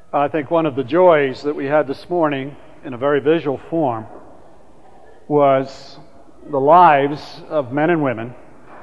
I think one of the joys that we had this morning in a very visual form was the lives of men and women,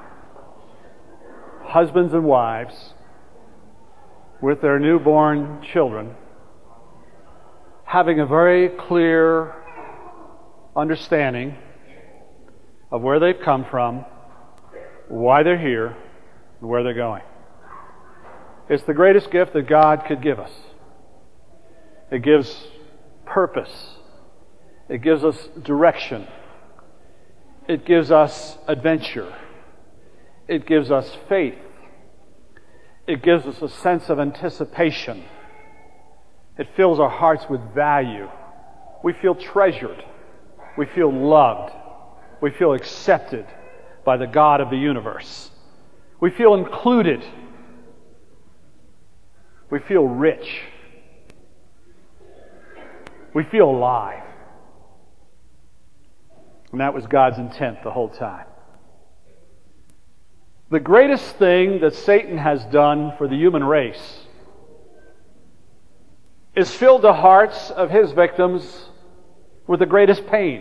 husbands and wives, with their newborn children, having a very clear understanding of where they've come from, why they're here, and where they're going. It's the greatest gift that God could give us. It gives purpose. It gives us direction. It gives us adventure. It gives us faith. It gives us a sense of anticipation. It fills our hearts with value. We feel treasured. We feel loved. We feel accepted by the God of the universe. We feel included. We feel rich. We feel alive. And that was God's intent the whole time. The greatest thing that Satan has done for the human race is filled the hearts of his victims with the greatest pain.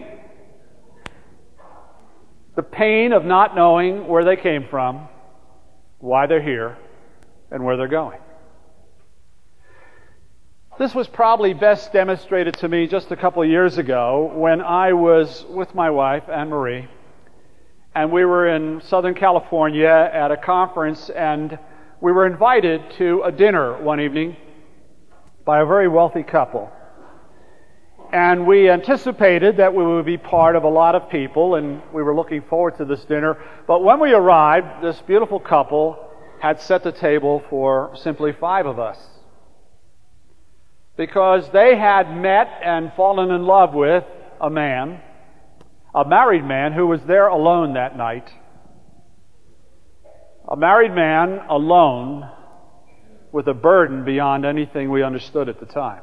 The pain of not knowing where they came from, why they're here, and where they're going. This was probably best demonstrated to me just a couple of years ago when I was with my wife, Anne Marie, and we were in Southern California at a conference, and we were invited to a dinner one evening by a very wealthy couple. And we anticipated that we would be part of a lot of people, and we were looking forward to this dinner. But when we arrived, this beautiful couple had set the table for simply 5 of us, because they had met and fallen in love with a man, a married man who was there alone that night. A married man alone with a burden beyond anything we understood at the time.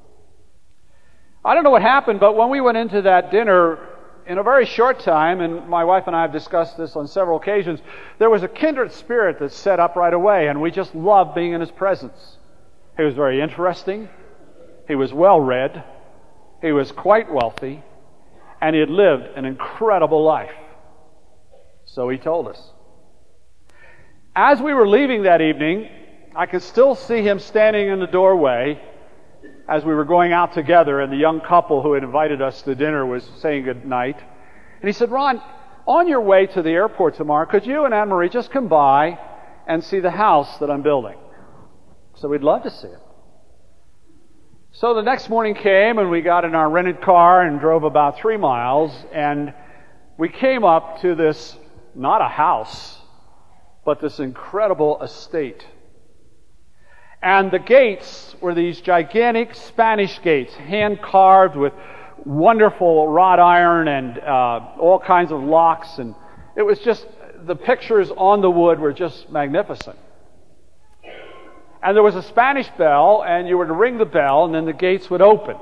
I don't know what happened, but when we went into that dinner, in a very short time, and my wife and I have discussed this on several occasions, there was a kindred spirit that set up right away, and we just loved being in his presence. He was very interesting. He was well-read. He was quite wealthy. And he had lived an incredible life. So he told us. As we were leaving that evening, I could still see him standing in the doorway as we were going out together, and the young couple who had invited us to dinner was saying good night. And he said, "Ron, on your way to the airport tomorrow, could you and Anne-Marie just come by and see the house that I'm building?" So we'd love to see it. So the next morning came, and we got in our rented car and drove about 3 miles, and we came up to this, not a house, but this incredible estate. And the gates were these gigantic Spanish gates, hand-carved with wonderful wrought iron and all kinds of locks, and it was just, the pictures on the wood were just magnificent. And there was a Spanish bell, and you were to ring the bell, and then the gates would open.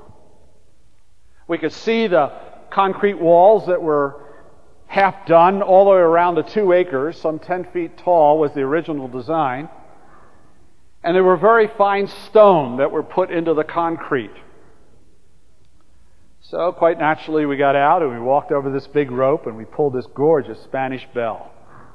We could see the concrete walls that were half done all the way around the 2 acres, some 10 feet tall was the original design. And they were very fine stone that were put into the concrete. So quite naturally we got out and we walked over this big rope and we pulled this gorgeous Spanish bell.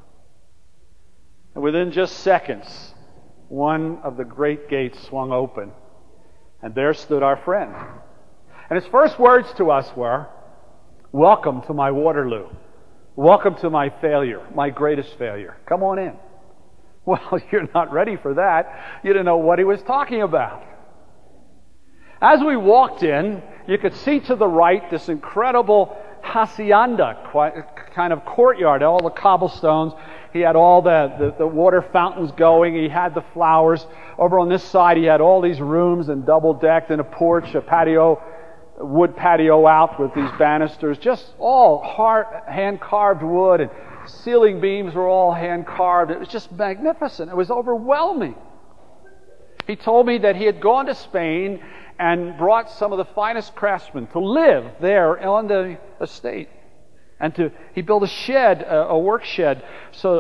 And within just seconds, one of the great gates swung open, and there stood our friend. And his first words to us were, "Welcome to my Waterloo. Welcome to my failure, my greatest failure. Come on in." Well, you're not ready for that. You didn't know what he was talking about. As we walked in, you could see to the right this incredible hacienda, kind of courtyard, all the cobblestones. He had all the water fountains going. He had the flowers. Over on this side, he had all these rooms and double-decked and a porch, a patio, a wood patio out with these banisters, just all hand-carved wood, and ceiling beams were all hand-carved. It was just magnificent. It was overwhelming. He told me that he had gone to Spain and brought some of the finest craftsmen to live there on the estate. And he built a shed, a work shed,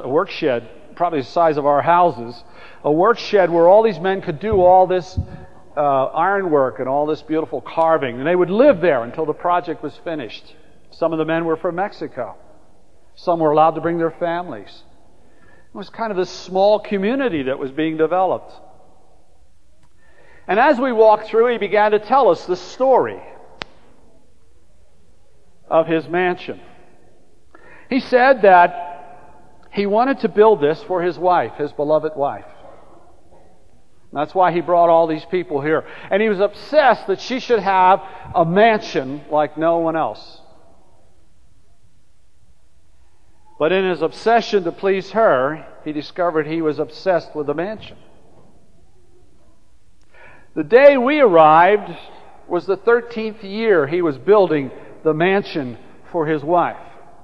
probably the size of our houses, a work shed where all these men could do all this ironwork and all this beautiful carving. And they would live there until the project was finished. Some of the men were from Mexico. Some were allowed to bring their families. It was kind of this small community that was being developed. And as we walked through, he began to tell us the story of his mansion. He said that he wanted to build this for his wife, his beloved wife. That's why he brought all these people here. And he was obsessed that she should have a mansion like no one else. But in his obsession to please her, he discovered he was obsessed with the mansion. The day we arrived was the 13th year he was building the mansion for his wife,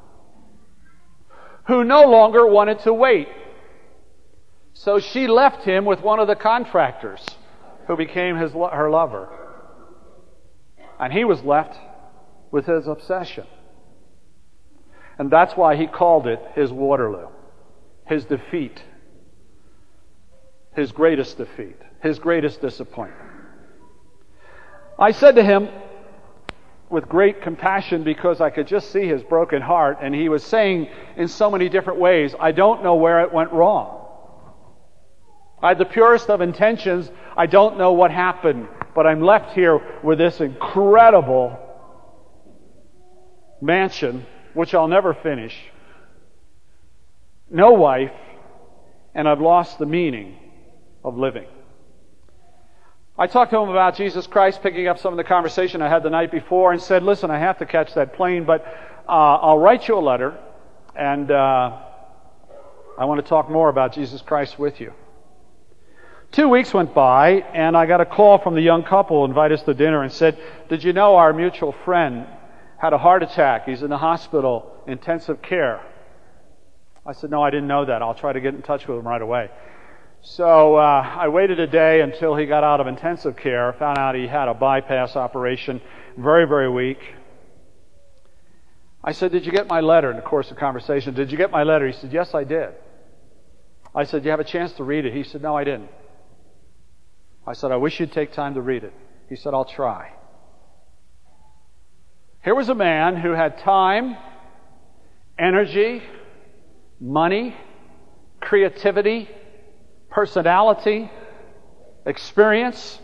who no longer wanted to wait. So she left him with one of the contractors who became her lover. And he was left with his obsession. And that's why he called it his Waterloo, his defeat, his greatest defeat, his greatest disappointment. I said to him with great compassion, because I could just see his broken heart, and he was saying in so many different ways, I don't know where it went wrong. I had the purest of intentions. I don't know what happened, but I'm left here with this incredible mansion, which I'll never finish, no wife, and I've lost the meaning of living. I talked to him about Jesus Christ, picking up some of the conversation I had the night before, and said, listen, I have to catch that plane, but I'll write you a letter, and I want to talk more about Jesus Christ with you. 2 weeks went by, and I got a call from the young couple who invited us to dinner and said, did you know our mutual friend had a heart attack? He's in the hospital, intensive care. I said, no, I didn't know that. I'll try to get in touch with him right away. So I waited a day until he got out of intensive care, found out he had a bypass operation, very, very weak. I said, did you get my letter? In the course of conversation, did you get my letter? He said, yes, I did. I said, you have a chance to read it? He said, no, I didn't. I said, I wish you'd take time to read it. He said, I'll try. Here was a man who had time, energy, money, creativity, personality, experience,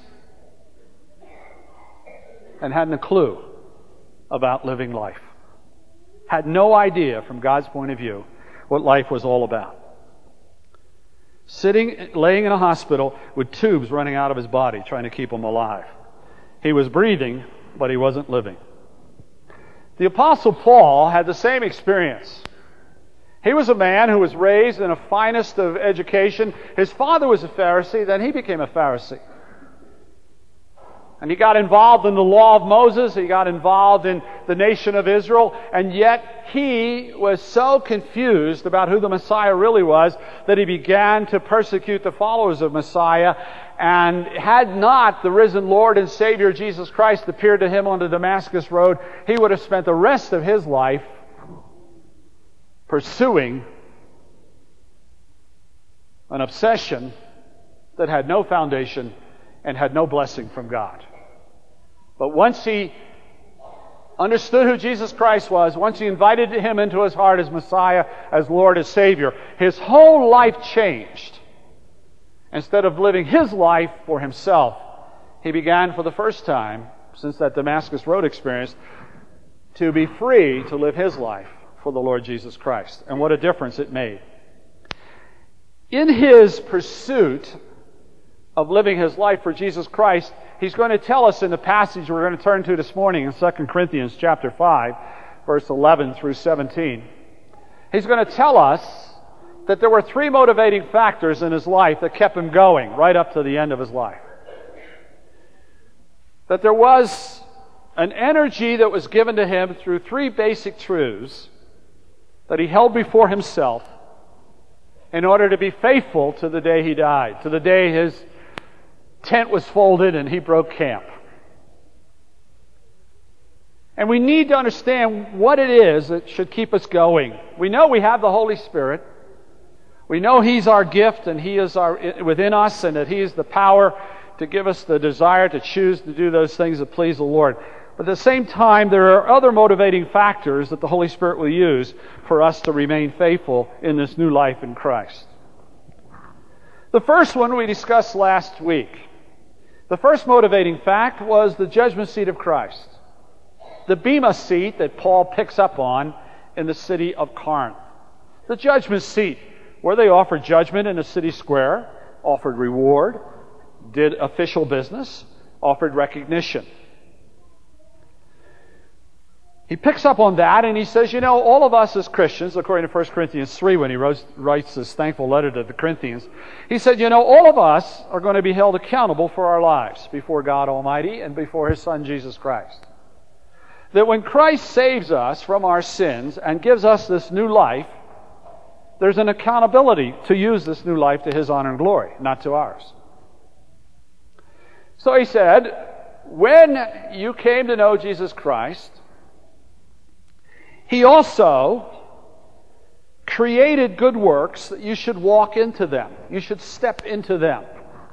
and hadn't a clue about living life. Had no idea from God's point of view what life was all about. Laying in a hospital with tubes running out of his body, trying to keep him alive. He was breathing, but he wasn't living. The Apostle Paul had the same experience. He was a man who was raised in the finest of education. His father was a Pharisee, then he became a Pharisee. And he got involved in the law of Moses, he got involved in the nation of Israel, and yet he was so confused about who the Messiah really was that he began to persecute the followers of Messiah. And had not the risen Lord and Savior Jesus Christ appeared to him on the Damascus Road, he would have spent the rest of his life pursuing an obsession that had no foundation and had no blessing from God. But once he understood who Jesus Christ was, once he invited him into his heart as Messiah, as Lord, as Savior, his whole life changed. Instead of living his life for himself, he began for the first time, since that Damascus Road experience, to be free to live his life for the Lord Jesus Christ. And what a difference it made. In his pursuit of living his life for Jesus Christ, he's going to tell us in the passage we're going to turn to this morning in 2 Corinthians chapter 5, verse 11 through 17. He's going to tell us that there were three motivating factors in his life that kept him going right up to the end of his life. That there was an energy that was given to him through three basic truths that he held before himself in order to be faithful to the day he died, to the day his tent was folded and he broke camp. And we need to understand what it is that should keep us going. We know we have the Holy Spirit. We know He's our gift and He is within us, and that He is the power to give us the desire to choose to do those things that please the Lord. But at the same time, there are other motivating factors that the Holy Spirit will use for us to remain faithful in this new life in Christ. The first one we discussed last week. The first motivating fact was the judgment seat of Christ. The bema seat that Paul picks up on in the city of Corinth. The judgment seat, where they offered judgment in the city square, offered reward, did official business, offered recognition. He picks up on that and he says, all of us as Christians, according to 1 Corinthians 3, when he writes this thankful letter to the Corinthians, he said, all of us are going to be held accountable for our lives before God Almighty and before His Son, Jesus Christ. That when Christ saves us from our sins and gives us this new life, there's an accountability to use this new life to His honor and glory, not to ours. So he said, when you came to know Jesus Christ, He also created good works that you should walk into them. You should step into them.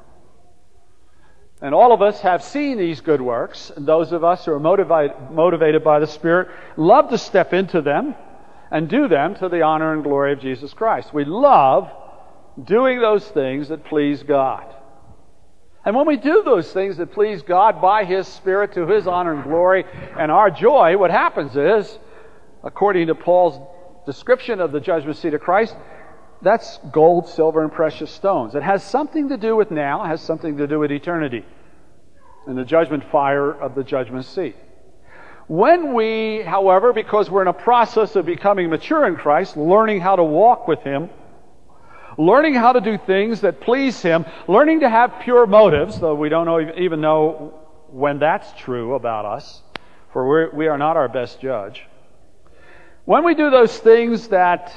And all of us have seen these good works, and those of us who are motivated by the Spirit love to step into them and do them to the honor and glory of Jesus Christ. We love doing those things that please God. And when we do those things that please God by His Spirit to His honor and glory and our joy, what happens is, according to Paul's description of the judgment seat of Christ, that's gold, silver, and precious stones. It has something to do with now, it has something to do with eternity and the judgment fire of the judgment seat. When we, however, because we're in a process of becoming mature in Christ, learning how to walk with Him, learning how to do things that please Him, learning to have pure motives, though we don't even know when that's true about us, for we are not our best judge. When we do those things that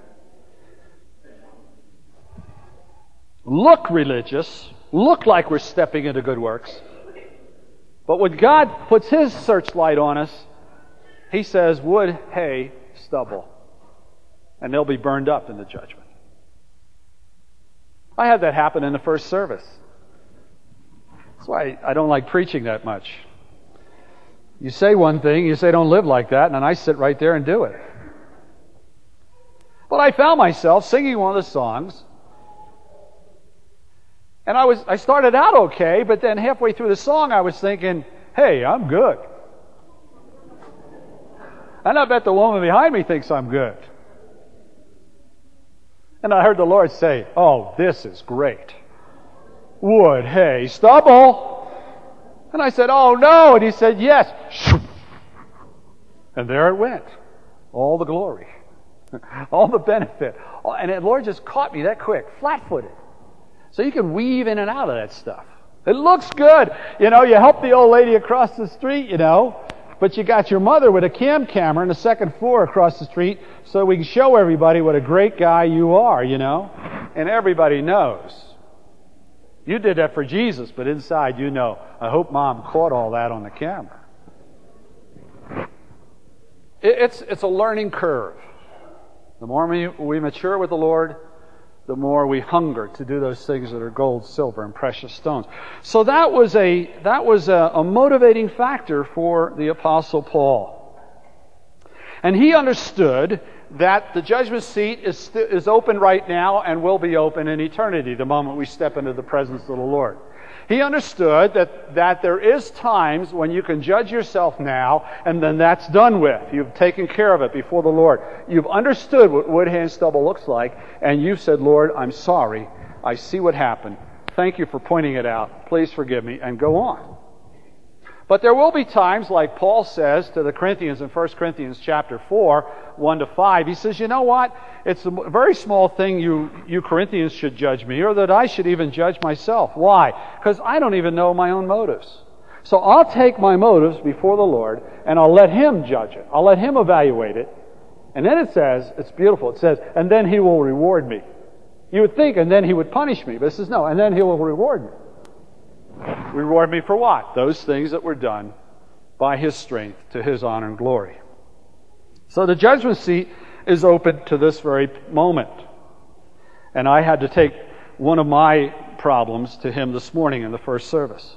look religious, look like we're stepping into good works, but when God puts His searchlight on us, He says, wood, hay, stubble, and they'll be burned up in the judgment. I had that happen in the first service. That's why I don't like preaching that much. You say one thing, you say don't live like that, and then I sit right there and do it. But I found myself singing one of the songs, and I started out okay, but then halfway through the song I was thinking, hey, I'm good. And I bet the woman behind me thinks I'm good. And I heard the Lord say, oh, this is great. Wood, hay, stubble. And I said, oh no. And He said, yes. And there it went. All the glory. All the benefit. And the Lord just caught me that quick, flat-footed. So you can weave in and out of that stuff. It looks good. You help the old lady across the street, but you got your mother with a camera on the second floor across the street so we can show everybody what a great guy you are, And everybody knows. You did that for Jesus, but inside I hope Mom caught all that on the camera. It's a learning curve. The more we mature with the Lord, the more we hunger to do those things that are gold, silver, and precious stones. So that was a motivating factor for the Apostle Paul. And he understood that the judgment seat is open right now and will be open in eternity the moment we step into the presence of the Lord. He understood that there is times when you can judge yourself now and then that's done with. You've taken care of it before the Lord. You've understood what wood, hay, and stubble looks like, and you've said, Lord, I'm sorry. I see what happened. Thank you for pointing it out. Please forgive me, and go on. But there will be times, like Paul says to the Corinthians in 1 Corinthians chapter 4, 1-5, he says, you know what? It's a very small thing you Corinthians should judge me, or that I should even judge myself. Why? Because I don't even know my own motives. So I'll take my motives before the Lord, and I'll let Him judge it. I'll let Him evaluate it. And then it says, it's beautiful, it says, and then He will reward me. You would think, and then He would punish me. But it says, no, and then He will reward me. Reward me for what? Those things that were done by His strength to His honor and glory. So the judgment seat is open to this very moment. And I had to take one of my problems to him this morning in the first service.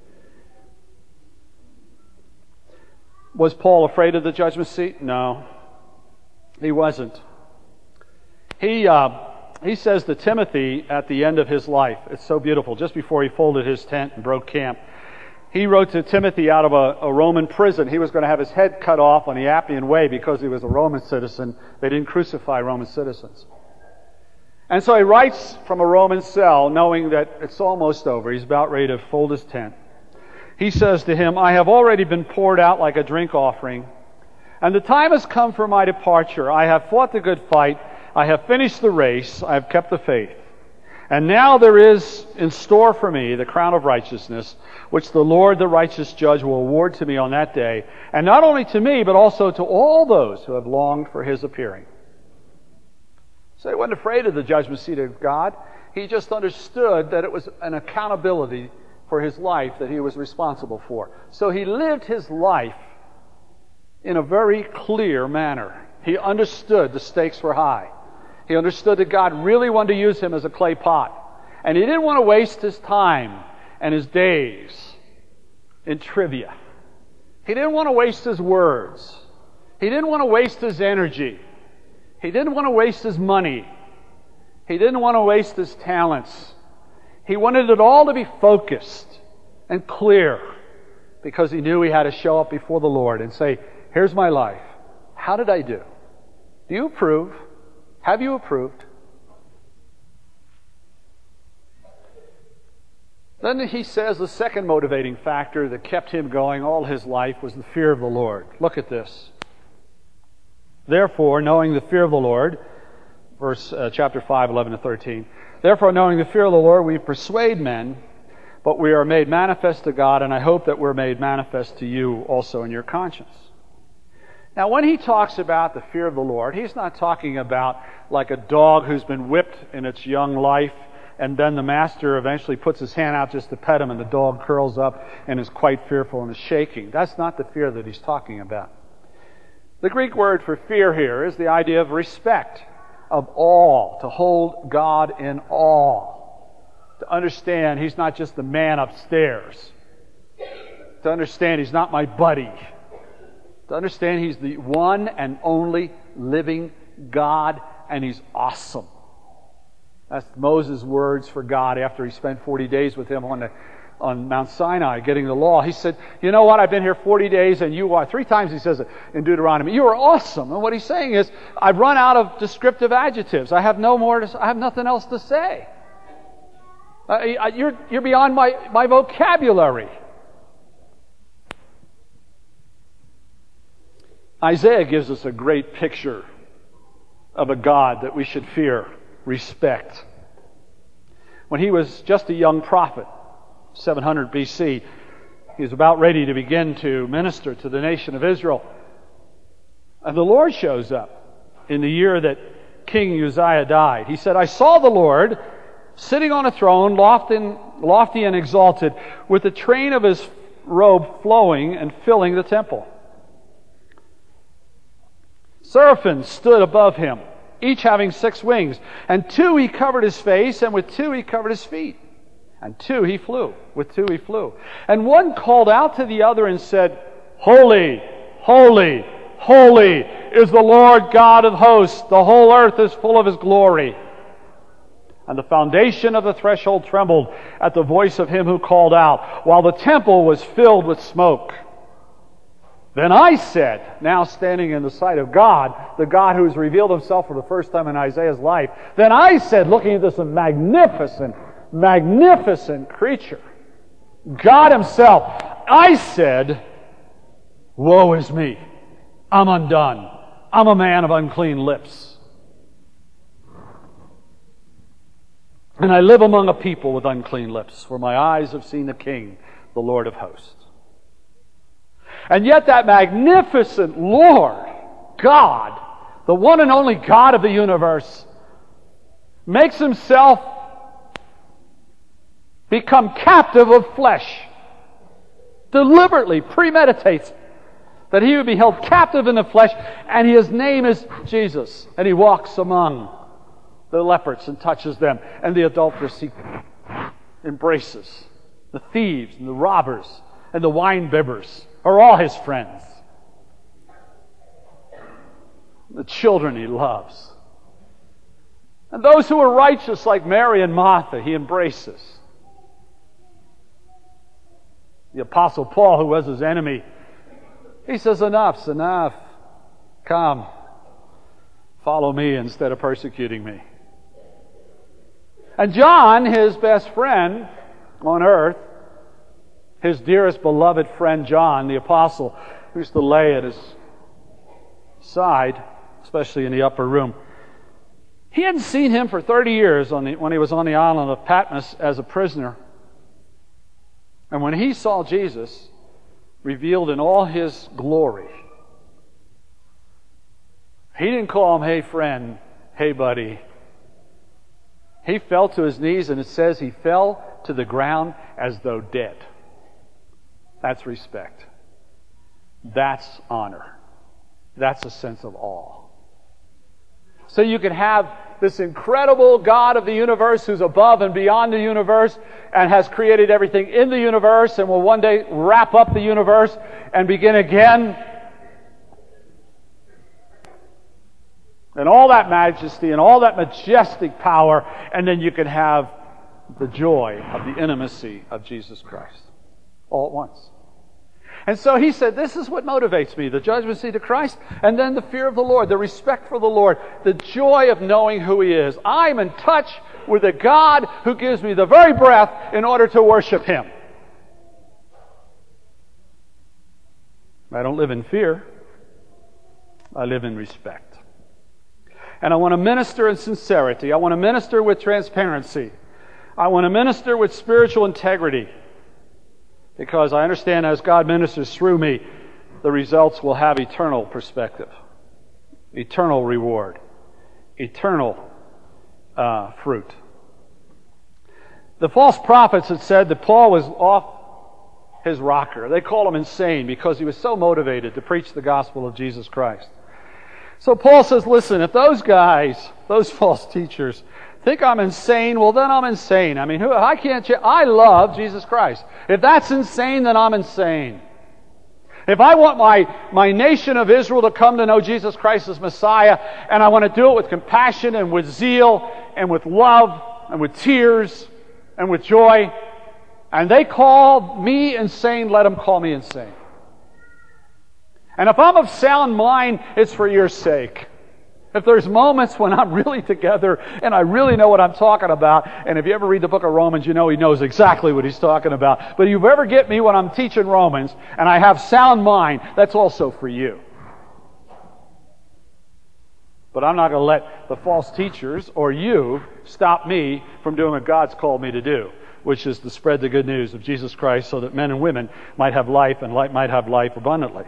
Was Paul afraid of the judgment seat? No, he wasn't. He says to Timothy at the end of his life, it's so beautiful, just before he folded his tent and broke camp, he wrote to Timothy out of a Roman prison. He was going to have his head cut off on the Appian Way because he was a Roman citizen. They didn't crucify Roman citizens. And so he writes from a Roman cell, knowing that it's almost over. He's about ready to fold his tent. He says to him, I have already been poured out like a drink offering, and the time has come for my departure. I have fought the good fight. I have finished the race. I have kept the faith. And now there is in store for me the crown of righteousness, which the Lord, the righteous judge, will award to me on that day. And not only to me, but also to all those who have longed for his appearing. So he wasn't afraid of the judgment seat of God. He just understood that it was an accountability for his life that he was responsible for. So he lived his life in a very clear manner. He understood the stakes were high. He understood that God really wanted to use him as a clay pot. And he didn't want to waste his time and his days in trivia. He didn't want to waste his words. He didn't want to waste his energy. He didn't want to waste his money. He didn't want to waste his talents. He wanted it all to be focused and clear because he knew he had to show up before the Lord and say, here's my life. How did I do? Do you approve? Have you approved? Then he says the second motivating factor that kept him going all his life was the fear of the Lord. Look at this. Therefore, knowing the fear of the Lord, chapter 5, 11 to 13. Therefore, knowing the fear of the Lord, we persuade men, but we are made manifest to God, and I hope that we're made manifest to you also in your conscience. Now, when he talks about the fear of the Lord, he's not talking about like a dog who's been whipped in its young life, and then the master eventually puts his hand out just to pet him, and the dog curls up and is quite fearful and is shaking. That's not the fear that he's talking about. The Greek word for fear here is the idea of respect, of awe, to hold God in awe, to understand he's not just the man upstairs, to understand he's not my buddy, to understand he's the one and only living God, and he's awesome. That's Moses' words for God after he spent 40 days with him on Mount Sinai getting the law. He said, you know what, I've been here 40 days and you are, 3 times he says it in Deuteronomy, you are awesome. And what he's saying is, I've run out of descriptive adjectives. I have nothing else to say. You're beyond my vocabulary. Isaiah gives us a great picture of a God that we should fear, respect. When he was just a young prophet, 700 BC, he was about ready to begin to minister to the nation of Israel. And the Lord shows up in the year that King Uzziah died. He said, I saw the Lord sitting on a throne, lofty and exalted, with the train of his robe flowing and filling the temple. Seraphim stood above him, each having 6 wings. And 2 he covered his face, and with 2 he covered his feet. And 2 he flew. With 2 he flew. And one called out to the other and said, Holy, holy, holy is the Lord God of hosts. The whole earth is full of his glory. And the foundation of the threshold trembled at the voice of him who called out, while the temple was filled with smoke. Then I said, now standing in the sight of God, the God who has revealed himself for the first time in Isaiah's life, then I said, looking at this magnificent creature, God himself, I said, woe is me. I'm undone. I'm a man of unclean lips. And I live among a people with unclean lips, for my eyes have seen the King, the Lord of hosts. And yet that magnificent Lord, God, the one and only God of the universe, makes himself become captive of flesh. Deliberately premeditates that he would be held captive in the flesh, and his name is Jesus. And he walks among the lepers and touches them, and the adulteress, embraces. The thieves and the robbers and the wine-bibbers are all his friends. The children he loves. And those who are righteous like Mary and Martha, he embraces. The Apostle Paul, who was his enemy, he says, enough's enough. Come, follow me instead of persecuting me. And John, his best friend on earth, his dearest beloved friend John, the apostle, who used to lay at his side, especially in the upper room, he hadn't seen him for 30 years when he was on the island of Patmos as a prisoner. And when he saw Jesus revealed in all his glory, he didn't call him, hey friend, hey buddy. He fell to his knees, and it says he fell to the ground as though dead. That's respect. That's honor. That's a sense of awe. So you can have this incredible God of the universe who's above and beyond the universe and has created everything in the universe and will one day wrap up the universe and begin again. And all that majesty and all that majestic power, and then you can have the joy of the intimacy of Jesus Christ all at once. And so he said, this is what motivates me, the judgment seat of Christ, and then the fear of the Lord, the respect for the Lord, the joy of knowing who He is. I'm in touch with a God who gives me the very breath in order to worship Him. I don't live in fear. I live in respect. And I want to minister in sincerity. I want to minister with transparency. I want to minister with spiritual integrity. Because I understand as God ministers through me, the results will have eternal perspective, eternal reward, eternal fruit. The false prophets had said that Paul was off his rocker. They called him insane because he was so motivated to preach the gospel of Jesus Christ. So Paul says, listen, if those guys, those false teachers, think I'm insane, well then I'm insane. I mean, I love Jesus Christ. If that's insane, then I'm insane. If I want my nation of Israel to come to know Jesus Christ as Messiah, and I want to do it with compassion and with zeal and with love and with tears and with joy, and they call me insane, let them call me insane. And if I'm of sound mind, it's for your sake. If there's moments when I'm really together and I really know what I'm talking about, and if you ever read the book of Romans, you know he knows exactly what he's talking about. But if you ever get me when I'm teaching Romans and I have sound mind, that's also for you. But I'm not going to let the false teachers or you stop me from doing what God's called me to do, which is to spread the good news of Jesus Christ so that men and women might have life and might have life abundantly.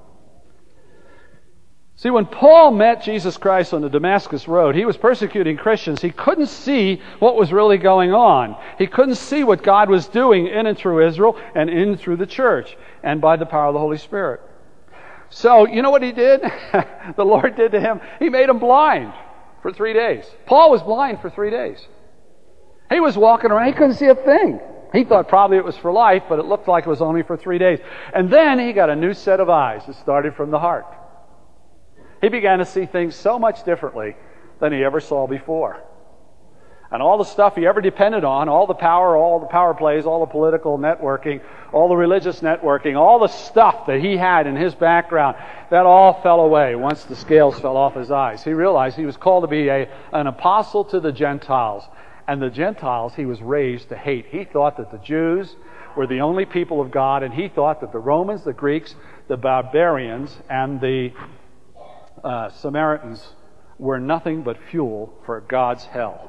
See, when Paul met Jesus Christ on the Damascus Road, he was persecuting Christians. He couldn't see what was really going on. He couldn't see what God was doing in and through Israel and in and through the church and by the power of the Holy Spirit. So, you know what he did? The Lord did to him? He made him blind for 3 days. Paul was blind for 3 days. He was walking around. He couldn't see a thing. He thought probably it was for life, but it looked like it was only for 3 days. And then he got a new set of eyes. It started from the heart. He began to see things so much differently than he ever saw before. And all the stuff he ever depended on, all the power plays, all the political networking, all the religious networking, all the stuff that he had in his background, that all fell away once the scales fell off his eyes. He realized he was called to be an apostle to the Gentiles. And the Gentiles he was raised to hate. He thought that the Jews were the only people of God, and he thought that the Romans, the Greeks, the barbarians, and the Samaritans were nothing but fuel for God's hell.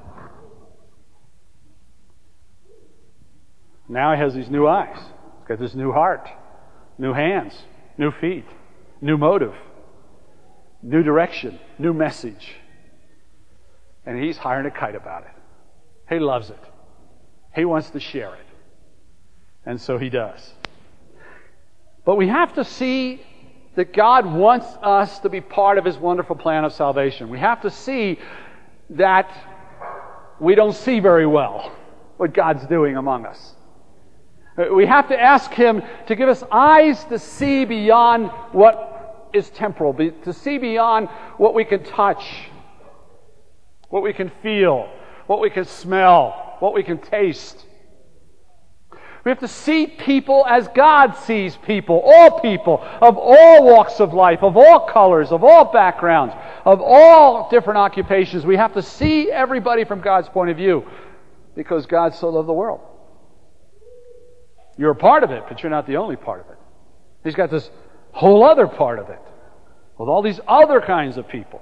Now he has these new eyes. He's got this new heart, new hands, new feet, new motive, new direction, new message. And he's hiring a kite about it. He loves it. He wants to share it. And so he does. But we have to see that God wants us to be part of His wonderful plan of salvation. We have to see that we don't see very well. what God's doing among us. We have to ask Him to give us eyes to see beyond what is temporal, to see beyond what we can touch, what we can feel, what we can smell, what we can taste. We have to see people as God sees people of all walks of life, of all colors, of all backgrounds, of all different occupations. We have to see everybody from God's point of view because God so loved the world. You're a part of it, but you're not the only part of it. He's got this whole other part of it with all these other kinds of people.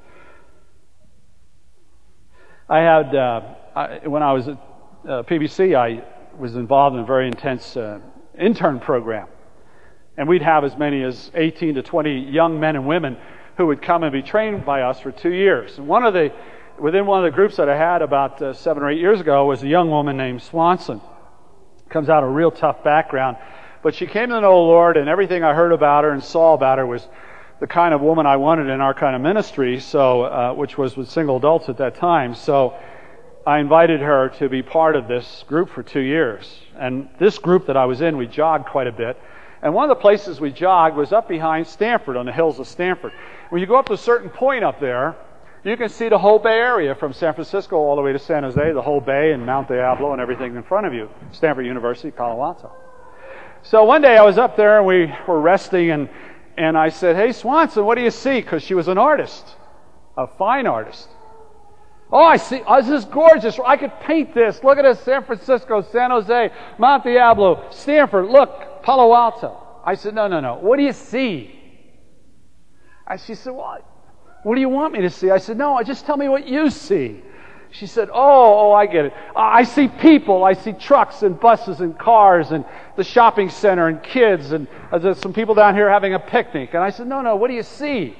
I had, when I was at PBC, I was involved in a very intense intern program. And we'd have as many as 18 to 20 young men and women who would come and be trained by us for 2 years. And within one of the groups that I had about 7 or 8 years ago was a young woman named Swanson. Comes out of a real tough background. But she came to know the Lord, and everything I heard about her and saw about her was the kind of woman I wanted in our kind of ministry, which was with single adults at that time. So I invited her to be part of this group for 2 years. And this group that I was in, we jogged quite a bit. And one of the places we jogged was up behind Stanford, on the hills of Stanford. When you go up to a certain point up there, you can see the whole Bay Area from San Francisco all the way to San Jose, the whole Bay and Mount Diablo and everything in front of you. Stanford University, Palo Alto. So one day I was up there and we were resting and I said, "Hey Swanson, what do you see?" Because she was an artist, a fine artist. "Oh, I see. Oh, this is gorgeous. I could paint this. Look at this. San Francisco, San Jose, Mount Diablo, Stanford. Look, Palo Alto." I said, No. What do you see? She said, "What do you want me to see?" I said, "No, just tell me what you see." She said, Oh, I get it. I see people. I see trucks and buses and cars and the shopping center and kids and there's some people down here having a picnic." And I said, No, what do you see?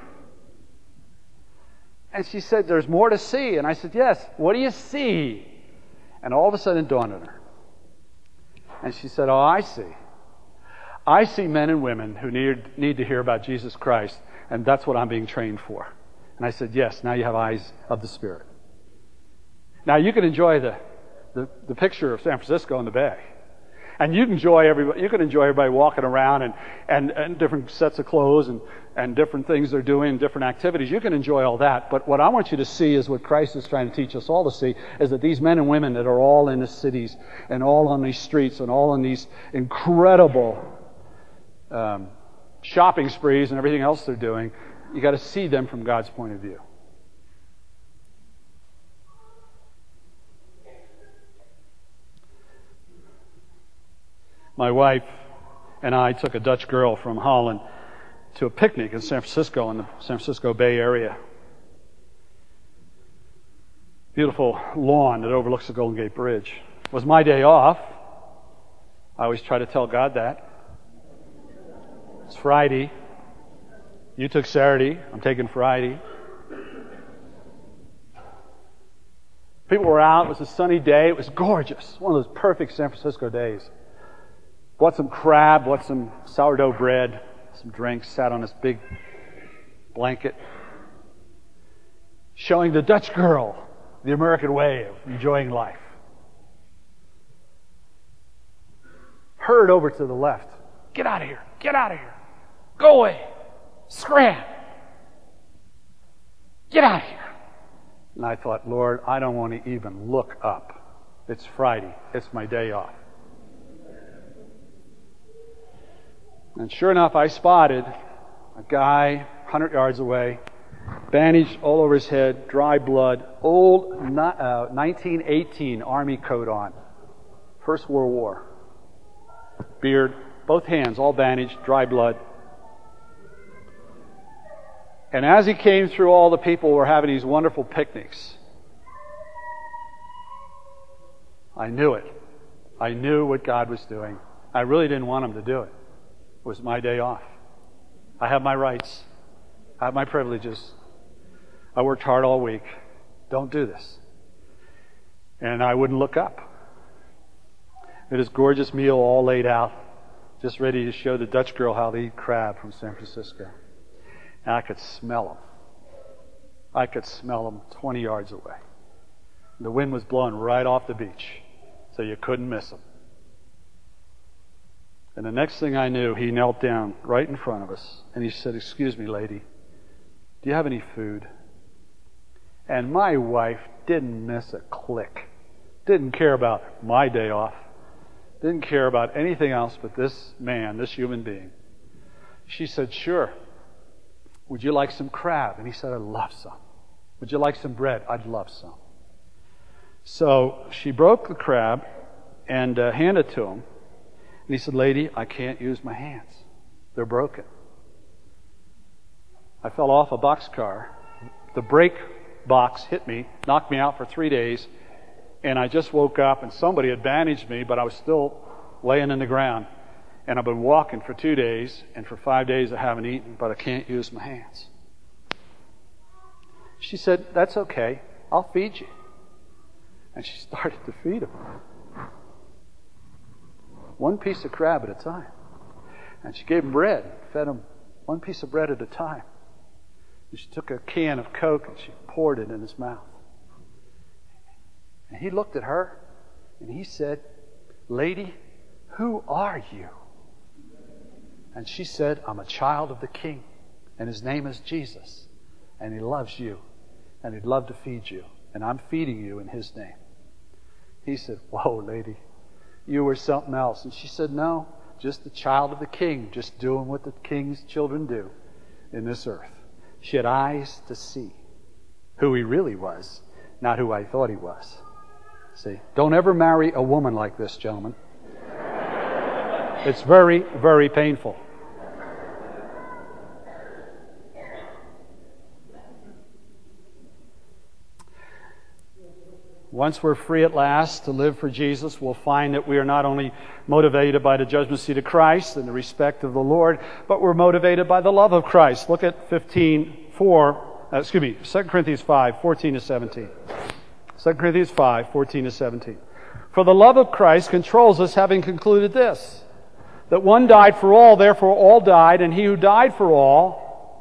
And she said, "There's more to see." And I said, "Yes, what do you see?" And all of a sudden it dawned on her. And she said, "Oh, I see. I see men and women who need to hear about Jesus Christ, and that's what I'm being trained for." And I said, "Yes, now you have eyes of the Spirit." Now you can enjoy the picture of San Francisco and the Bay. And you can enjoy everybody walking around and different sets of clothes and different things they're doing, different activities. You can enjoy all that. But what I want you to see is what Christ is trying to teach us all to see, is that these men and women that are all in the cities and all on these streets and all in these incredible shopping sprees and everything else they're doing, you got to see them from God's point of view. My wife and I took a Dutch girl from Holland to a picnic in San Francisco, in the San Francisco Bay Area. Beautiful lawn that overlooks the Golden Gate Bridge. It was my day off. I always try to tell God that. It's Friday. You took Saturday. I'm taking Friday. People were out. It was a sunny day. It was gorgeous. One of those perfect San Francisco days. Bought some crab, bought some sourdough bread, some drinks, sat on this big blanket, showing the Dutch girl the American way of enjoying life. Heard over to the left, "Get out of here, get out of here, go away, scram, get out of here." And I thought, Lord, I don't want to even look up. It's Friday, it's my day off. And sure enough, I spotted a guy 100 yards away, bandaged all over his head, dry blood, old 1918 Army coat on, First World War. Beard, both hands all bandaged, dry blood. And as he came through, all the people were having these wonderful picnics. I knew it. I knew what God was doing. I really didn't want him to do it. It was my day off. I have my rights. I have my privileges. I worked hard all week. Don't do this. And I wouldn't look up. We had this gorgeous meal all laid out, just ready to show the Dutch girl how to eat crab from San Francisco. And I could smell them. I could smell them 20 yards away. The wind was blowing right off the beach. so you couldn't miss him. And the next thing I knew, he knelt down right in front of us, and he said, "Excuse me, lady, do you have any food?" And my wife didn't miss a click. Didn't care about my day off. Didn't care about anything else but this man, this human being. She said, "Sure. Would you like some crab?" And he said, "I'd love some." "Would you like some bread?" "I'd love some." So she broke the crab and handed it to him. And he said, "Lady, I can't use my hands. They're broken. I fell off a boxcar. The brake box hit me, knocked me out for 3 days, and I just woke up and somebody had bandaged me, but I was still laying in the ground. And I've been walking for 2 days, and for 5 days I haven't eaten, but I can't use my hands." She said, "That's okay. I'll feed you." And she started to feed him. One piece of crab at a time. And she gave him bread, fed him one piece of bread at a time. And she took a can of Coke and she poured it in his mouth. And he looked at her and he said, "Lady, who are you?" And she said, "I'm a child of the King, and his name is Jesus, and he loves you, and he'd love to feed you, and I'm feeding you in his name." He said, "Whoa, lady, you were something else." And she said, "No, just a child of the King, just doing what the King's children do in this earth." She had eyes to see who he really was, not who I thought he was. See, don't ever marry a woman like this, gentlemen. It's very, very painful. Once we're free at last to live for Jesus, we'll find that we are not only motivated by the judgment seat of Christ and the respect of the Lord, but we're motivated by the love of Christ. Look at 2 Corinthians 5, 14 to 17. 2 Corinthians 5, 14 to 17. "For the love of Christ controls us, having concluded this, that one died for all, therefore all died, and he who died for all,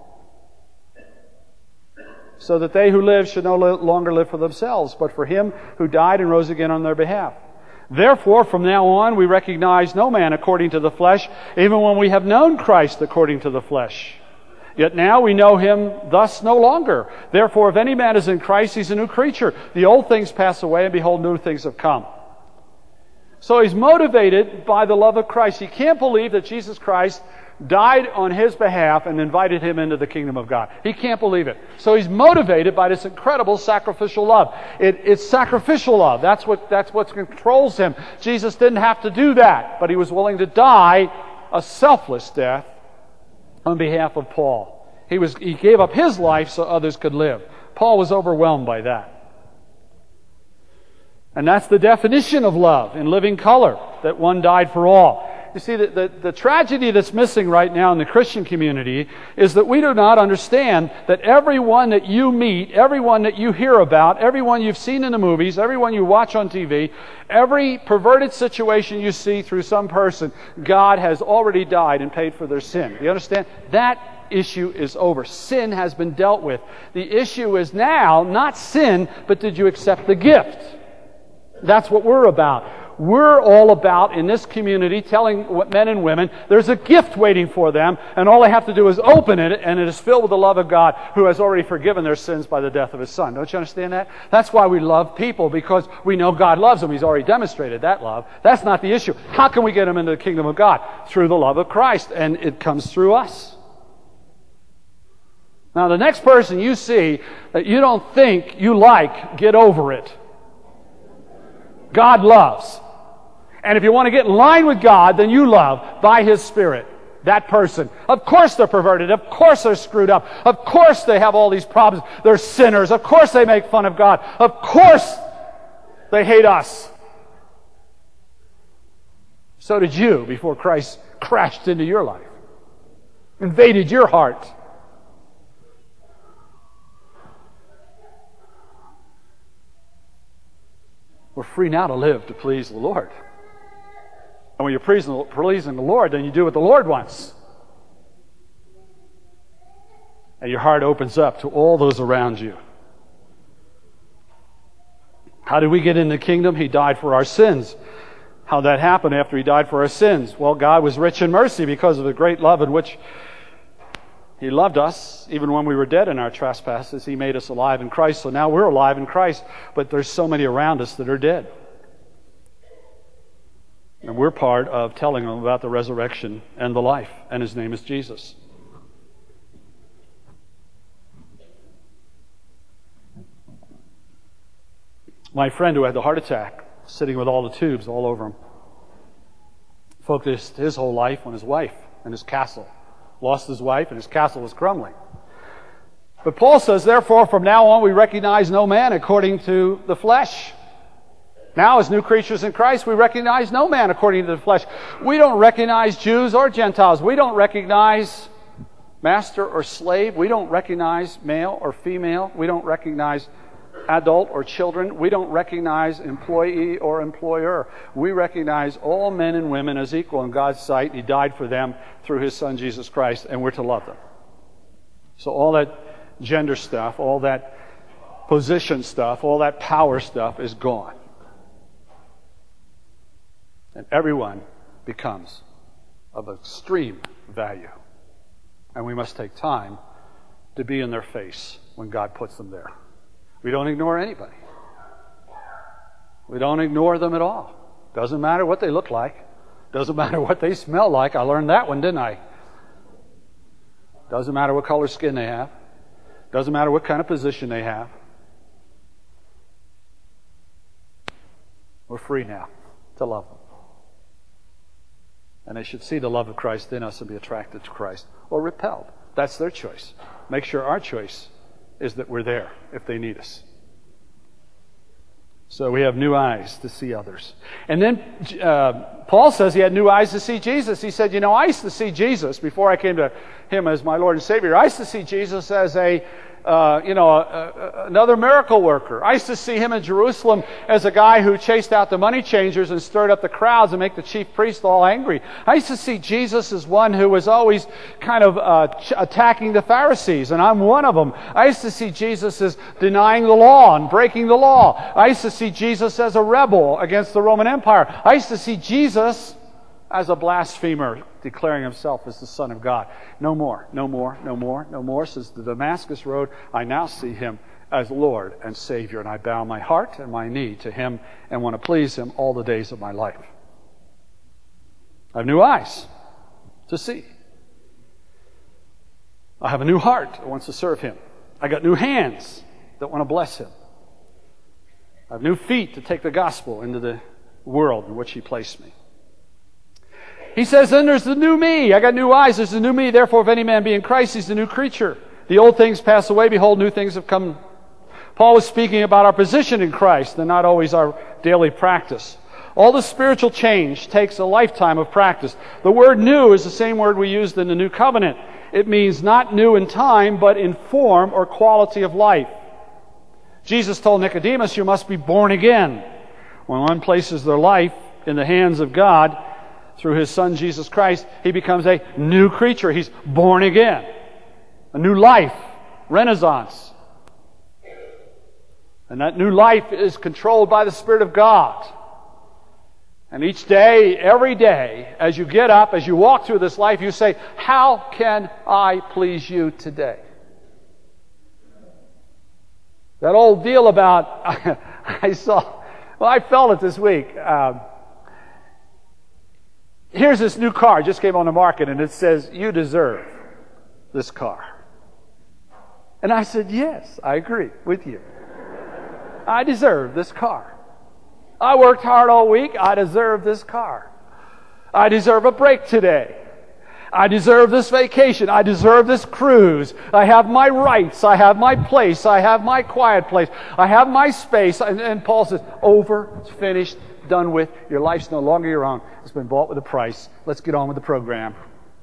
so that they who live should no longer live for themselves, but for him who died and rose again on their behalf. Therefore, from now on, we recognize no man according to the flesh, even when we have known Christ according to the flesh. Yet now we know him thus no longer. Therefore, if any man is in Christ, he's a new creature. The old things pass away, and behold, new things have come." So he's motivated by the love of Christ. He can't believe that Jesus Christ died on his behalf and invited him into the kingdom of God. He can't believe it. So he's motivated by this incredible sacrificial love. It's sacrificial love. That's what controls him. Jesus didn't have to do that, but he was willing to die a selfless death on behalf of Paul. He gave up his life so others could live. Paul was overwhelmed by that. And that's the definition of love in living color, that one died for all. You see, the tragedy that's missing right now in the Christian community is that we do not understand that everyone that you meet, everyone that you hear about, everyone you've seen in the movies, everyone you watch on TV, every perverted situation you see through some person, God has already died and paid for their sin. Do you understand? That issue is over. Sin has been dealt with. The issue is now not sin, but did you accept the gift? That's what we're about. We're all about, in this community, telling men and women there's a gift waiting for them, and all they have to do is open it, and it is filled with the love of God, who has already forgiven their sins by the death of His Son. Don't you understand that? That's why we love people, because we know God loves them. He's already demonstrated that love. That's not the issue. How can we get them into the kingdom of God? Through the love of Christ, and it comes through us. Now, the next person you see that you don't think you like, get over it. God loves. And if you want to get in line with God, then you love by His Spirit that person. Of course they're perverted. Of course they're screwed up. Of course they have all these problems. They're sinners. Of course they make fun of God. Of course they hate us. So did you before Christ crashed into your life, invaded your heart. We're free now to live to please the Lord. And when you're pleasing the Lord, then you do what the Lord wants. And your heart opens up to all those around you. How did we get in the kingdom? He died for our sins. How that happened after He died for our sins? Well, God was rich in mercy because of the great love in which He loved us. Even when we were dead in our trespasses, He made us alive in Christ. So now we're alive in Christ, but there's so many around us that are dead. And we're part of telling them about the resurrection and the life, and His name is Jesus. My friend who had the heart attack, sitting with all the tubes all over him, focused his whole life on his wife and his castle. Lost his wife and his castle was crumbling. But Paul says, therefore, from now on we recognize no man according to the flesh. Now, as new creatures in Christ, we recognize no man according to the flesh. We don't recognize Jews or Gentiles. We don't recognize master or slave. We don't recognize male or female. We don't recognize adult or children. We don't recognize employee or employer. We recognize all men and women as equal in God's sight. He died for them through His Son, Jesus Christ, and we're to love them. So all that gender stuff, all that position stuff, all that power stuff is gone. And everyone becomes of extreme value. And we must take time to be in their face when God puts them there. We don't ignore anybody. We don't ignore them at all. Doesn't matter what they look like. Doesn't matter what they smell like. I learned that one, didn't I? Doesn't matter what color skin they have. Doesn't matter what kind of position they have. We're free now to love them. And they should see the love of Christ in us and be attracted to Christ or repelled. That's their choice. Make sure our choice is that we're there if they need us. So we have new eyes to see others. And then Paul says he had new eyes to see Jesus. He said, I used to see Jesus before I came to Him as my Lord and Savior. I used to see Jesus as another miracle worker. I used to see Him in Jerusalem as a guy who chased out the money changers and stirred up the crowds and make the chief priests all angry. I used to see Jesus as one who was always kind of attacking the Pharisees, and I'm one of them. I used to see Jesus as denying the law and breaking the law. I used to see Jesus as a rebel against the Roman Empire. I used to see Jesus as a blasphemer, declaring Himself as the Son of God. No more, no more, no more, no more, says the Damascus Road. I now see Him as Lord and Savior, and I bow my heart and my knee to Him and want to please Him all the days of my life. I have new eyes to see. I have a new heart that wants to serve Him. I got new hands that want to bless Him. I have new feet to take the gospel into the world in which He placed me. He says, then there's the new me. I got new eyes. There's the new me. Therefore, if any man be in Christ, he's a new creature. The old things pass away. Behold, new things have come. Paul was speaking about our position in Christ and not always our daily practice. All the spiritual change takes a lifetime of practice. The word new is the same word we used in the New Covenant. It means not new in time, but in form or quality of life. Jesus told Nicodemus, you must be born again. When one places their life in the hands of God, through His Son, Jesus Christ, he becomes a new creature. He's born again. A new life. Renaissance. And that new life is controlled by the Spirit of God. And each day, every day, as you get up, as you walk through this life, you say, how can I please You today? That old deal about, I felt it this week. Here's this new car, just came on the market, and it says, you deserve this car. And I said, yes, I agree with you. I deserve this car. I worked hard all week. I deserve this car. I deserve a break today. I deserve this vacation. I deserve this cruise. I have my rights. I have my place. I have my quiet place. I have my space. And Paul says, over, it's finished, done with. Your life's no longer your own. It's been bought with a price. Let's get on with the program.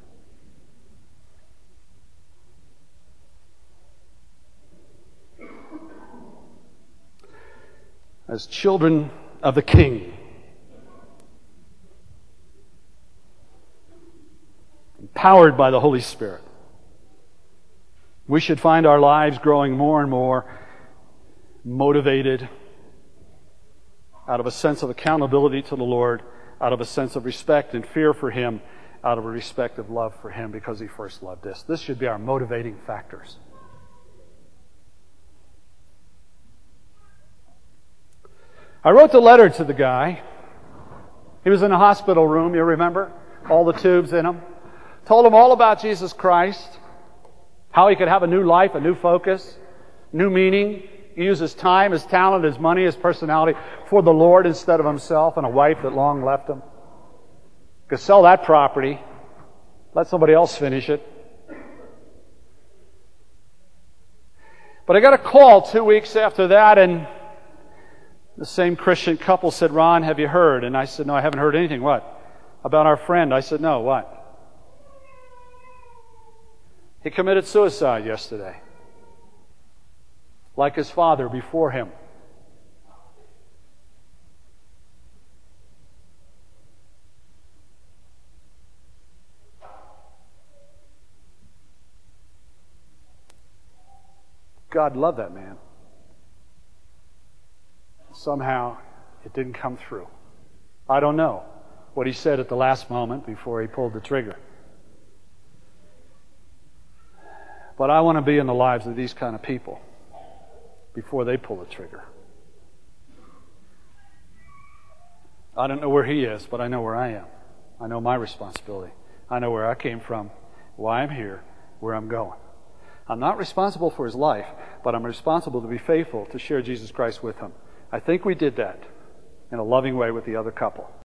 As children of the King, empowered by the Holy Spirit, we should find our lives growing more and more motivated, out of a sense of accountability to the Lord, out of a sense of respect and fear for Him, out of a respect of love for Him because He first loved us. This should be our motivating factors. I wrote the letter to the guy. He was in a hospital room, you remember? All the tubes in him. Told him all about Jesus Christ, how he could have a new life, a new focus, new meaning. He used his time, his talent, his money, his personality for the Lord instead of himself and a wife that long left him. Could sell that property, let somebody else finish it. But I got a call 2 weeks after that, and the same Christian couple said, "Ron, have you heard?" And I said, "No, I haven't heard anything." "What? About our friend?" I said, "No, what?" "He committed suicide yesterday, like his father before him." God loved that man. Somehow, it didn't come through. I don't know what he said at the last moment before he pulled the trigger. But I want to be in the lives of these kind of people before they pull the trigger. I don't know where he is, but I know where I am. I know my responsibility. I know where I came from, why I'm here, where I'm going. I'm not responsible for his life, but I'm responsible to be faithful to share Jesus Christ with him. I think we did that in a loving way with the other couple.